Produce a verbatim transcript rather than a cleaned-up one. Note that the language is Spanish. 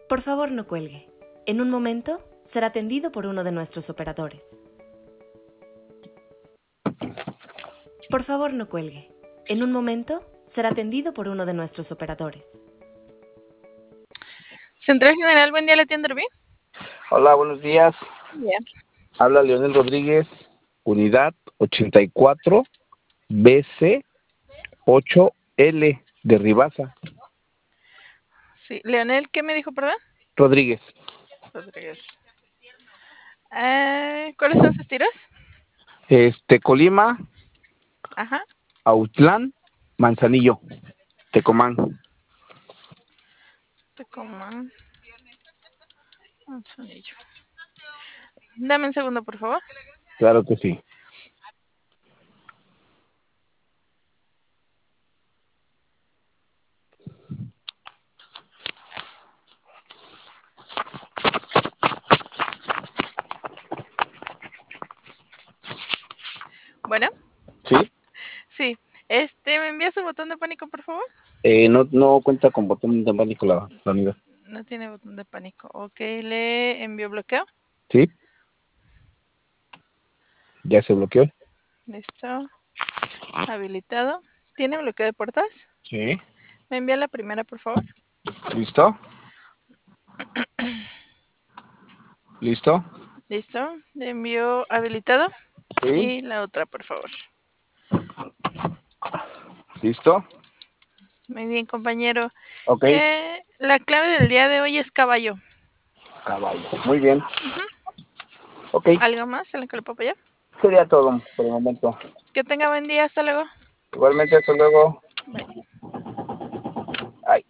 Por favor, no cuelgue. En un momento será atendido por uno de nuestros operadores. Por favor, no cuelgue. En un momento será atendido por uno de nuestros operadores. Central General, buen día, ¿le atiende Rubí? Hola, buenos días. Bien. Habla Leonel Rodríguez, unidad ochenta y cuatro B C ocho L de Ribasa. Sí, Leonel, ¿qué me dijo, perdón? Rodríguez. Rodríguez. Eh, ¿Cuáles son sus tiros? Este, Colima, Ajá. Autlán, Manzanillo, Tecomán. Tecomán. Un sonillo. Dame un segundo, por favor. Claro que sí. Bueno. ¿Sí? Sí. Este, ¿me envía su botón de pánico, por favor? Eh, no, no cuenta con botón de pánico la, la unidad. No tiene botón de pánico. Ok, ¿le envío bloqueo? ¿Sí? Ya se bloqueó. Listo. Habilitado. ¿Tiene bloqueo de puertas? Sí. ¿Me envía la primera, por favor? ¿Listo? ¿Listo? Listo. Le envío habilitado. Sí. Y la otra, por favor. ¿Listo? Muy bien, compañero. Ok. Eh, la clave del día de hoy es caballo. Caballo. Muy bien. Uh-huh. Ok. ¿Algo más en lo que le puedo apoyar? Sería todo por el momento. Que tenga buen día. Hasta luego. Igualmente, hasta luego. Bye.